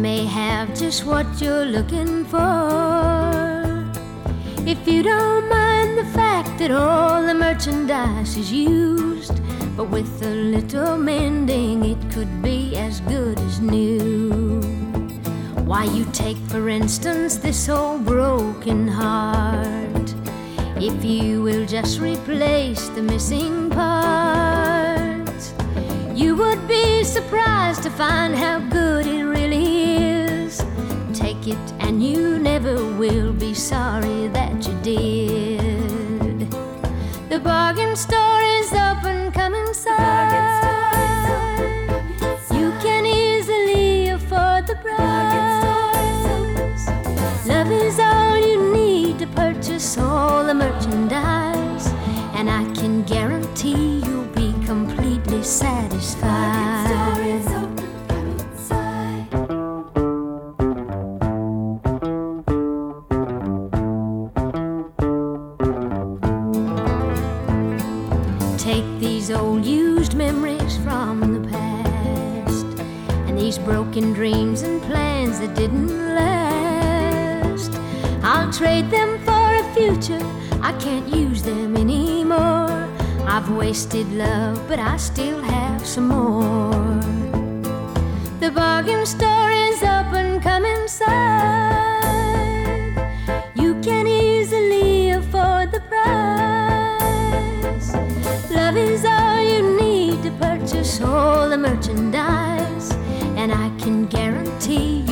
may have just what you're looking for. If you don't mind the fact that all the merchandise is used, but with a little mending it could be as good as new. Why, you take for instance this old broken heart. If you will just replace the missing parts, you would be surprised to find how good it really is. Take it and you never will be sorry that you did. The bargain store is open, come inside. You can easily afford the price. Love is all you need to purchase all the merchandise, and I can guarantee you'll be completely satisfied. Take these old used memories from the past, and these broken dreams and plans that didn't last. I'll trade them for a future, I can't use them anymore. I've wasted love, but I still have some more. The bargain store is open, come inside. You can easily afford the price. Love is all you need to purchase all the merchandise, and I can guarantee